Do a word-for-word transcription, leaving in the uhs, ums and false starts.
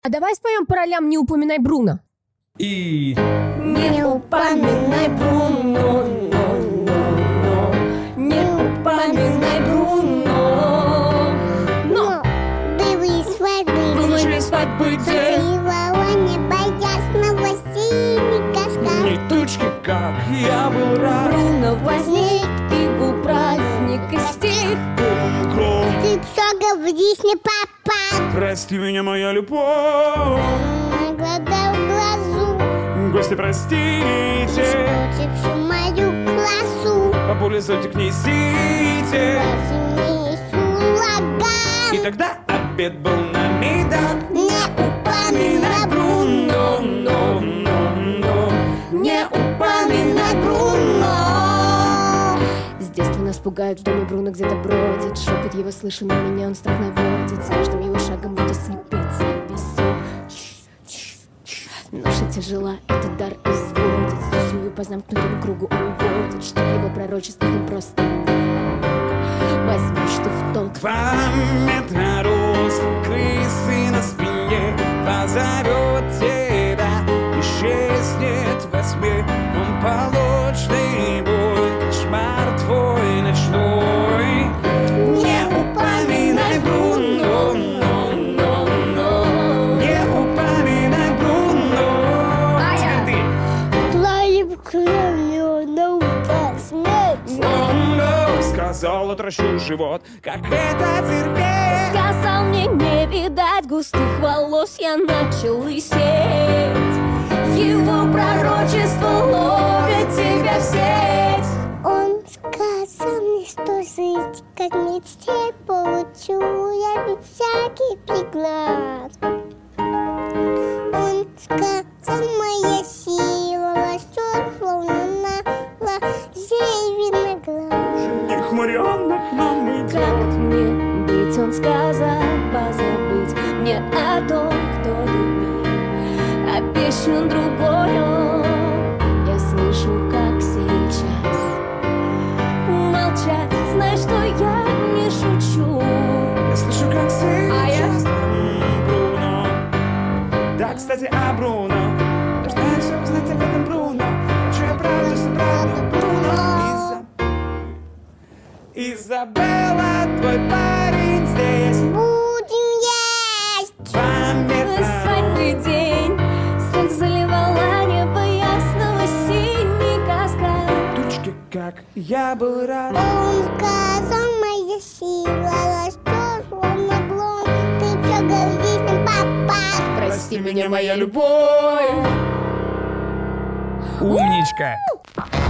А давай споем по ролям «Не упоминай Бруно». И... Не упоминай Бруно, но, но, но. Не упоминай Бруно. Но Были свадьбы, были свадьбы день. Зацеловала небо ясного синего ска. Ни тучки, как я был рад. Бруно возник, и был праздник, и стих. Гром, Ты все говоришь не папа. прости меня, моя любовь. На глаза в глазу. Гости, простите. Испортив всю мою классу. Бабуля, зонтик несите. Возьми ураган. И тогда обед был нам и дан. Не упоминай Бруно, но, но, но. Не упоминай Бруно. С детства нас пугают, в доме Бруно где-то бродит. Шепот его слышу, на меня он страх наводит. С каждым его шагом буду слепиться песок. Ноша тяжела, этот дар изводит. Стусую по замкнутому кругу он водит. Чтоб его пророчество им просто не помог. Возьмешь ты в толк. Два метра рост, крысы на спине. Позовет тебя, исчезнет во тьме. Он полочный бой, кошмар твой ночной. Не упоминай Бруно, но, но, но. Не упоминай Бруно. Теперь ты. Твоим кровью наука смерть. Он сказал, отращу живот, как это терпеть. Сказал мне не видать густых волос, я начал лысеть. Его пророчество ловит тебя в сеть. Он сказал мне, что жизнь как мечте получу я без всякий приглад. Он сказал, моя сила растет, словно на лозей виноград. Не хмуренок нам идет. Как мне быть, он сказал, позабыть мне о том, кто любил, а песню другую я слышу, как сейчас. Молчать, знай, что я не шучу. Я слышу, как А я? сейчас там Бруно. Да, кстати, о Бруно. Должна я все узнать об этом Бруно. Хочу я правду, что правду Бруно. Иза- Изабелла, твой парень здесь. Будем есть. Два метра. Свадьбы день, солнце заливало небо ясного синий каскад. Тучки, как я был рад. Он сказал, моя сила растет, словно глон. Ты все говоришь не папа. Прости меня, моя любовь. Умничка.